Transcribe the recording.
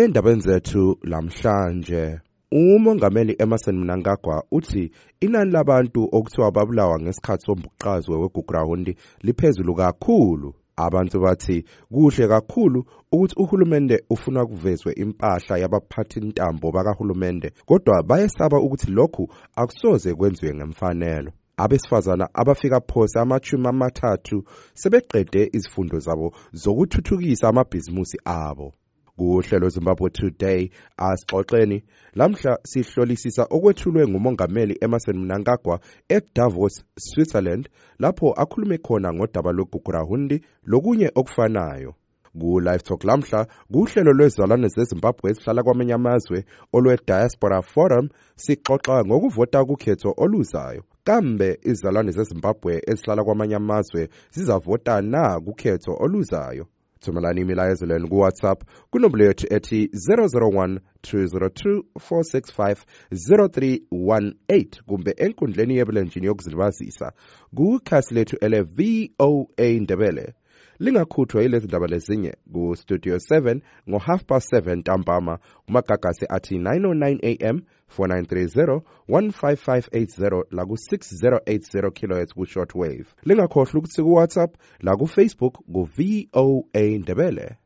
Endabeni zethu lamhlanje, uMongameli Emmerson Mnangagwa uthi inani labantu okuthiwa babulawa ngesikhathi sombhuqazwe weGugurawundi liphezulu kakhulu. Abantu bathi kuhle kakhulu ukuthi uhulumende ufuna kuvezwe impahla yabaphathi intambo bakahulumende, kodwa bayesaba ukuthi lokhu akusoze kwenziwe ngemfanelo. Abesifazana abafika phose ama-30 sebeqede izifundo zabo zokuthuthukisa amabhizimusi abo. Kuhlelo Zimbabwe Today asixoxeni lamhla sihlolisisa okwethulwe nguMongameli Emmerson Mnangagwa eDavos, Switzerland, lapho akhulume khona ngodaba lweGugurawundi lokunye okufanayo. Ku Live Talk lamhla kuhlelo lwezalwane zeZimbabwe esihlala kwamanye amazwe olwe-Diaspora Forum sixoxa ngokuvota kukhetho oluzayo. Kambe izalwane zeZimbabwe esihlala kwamanye amazwe zizavota na kukhetho oluzayo? Thumelani imilayezo lenu ku-WhatsApp kunombolo yethu ethi 001 202 465 0318 kumbe enkundleni yebulenjini yokuzilibazisa kukhasi lethu ele-VOA Ndebele. Lingakhuthwa yilezi ndaba lezinye ku-Studio 7 ngo-7:30 ntambama kumagagasi athi 909 AM 4930 15580 la ku-6080 kHz ku-shortwave. Lingakhohlwa ukuthi ku-WhatsApp la ku-Facebook ku-VOA Ndebele.